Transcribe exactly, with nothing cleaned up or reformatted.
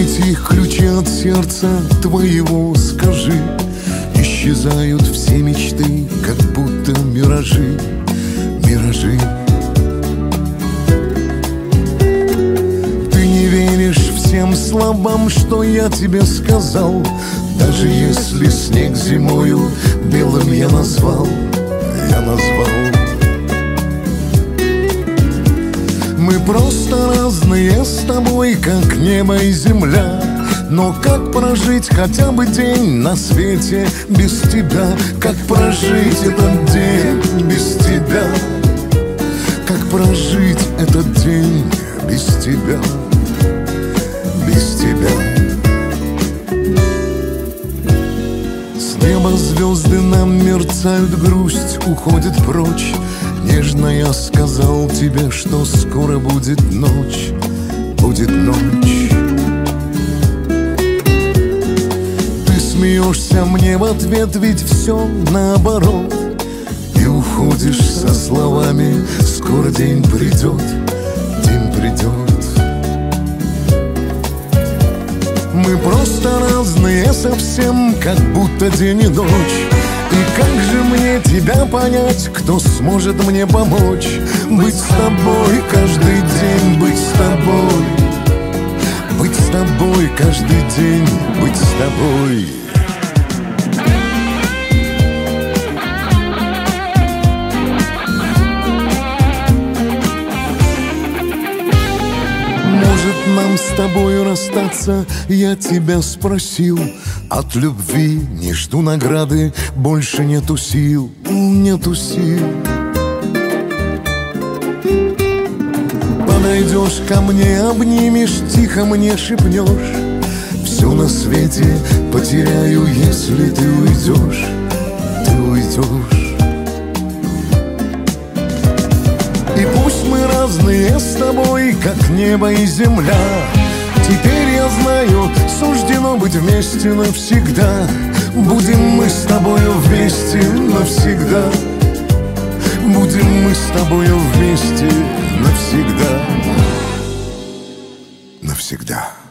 эти ключи от сердца твоего, скажи. Исчезают все мечты, как будто миражи, миражи. Ты не веришь всем словам, что я тебе сказал, даже если снег зимою белым я назвал, я назвал. Мы просто разные с тобой, как небо и земля. Но как прожить хотя бы день на свете без тебя? Как прожить этот день без тебя? Как прожить этот день без тебя? Без тебя. С неба звезды нам мерцают, грусть уходит прочь. Нежно я сказал тебе, что скоро будет ночь, будет ночь. Ты смеешься мне в ответ, ведь все наоборот. И уходишь со словами: скоро день придет, день придет. Мы просто разные совсем, как будто день и ночь. И как же мне тебя понять, кто сможет мне помочь? Быть с тобой каждый день, быть с тобой, быть с тобой каждый день, быть с тобой. Может, нам с тобой расстаться, я тебя спросил. От любви не жду награды, больше нету сил, нету сил. Подойдешь ко мне, обнимешь, тихо мне шепнешь: все на свете потеряю, если ты уйдешь, ты уйдешь. И пусть мы разные с тобой, как небо и земля, теперь я знаю, суждено быть вместе навсегда. Будем мы с тобою вместе навсегда. Будем мы с тобою вместе навсегда. Навсегда.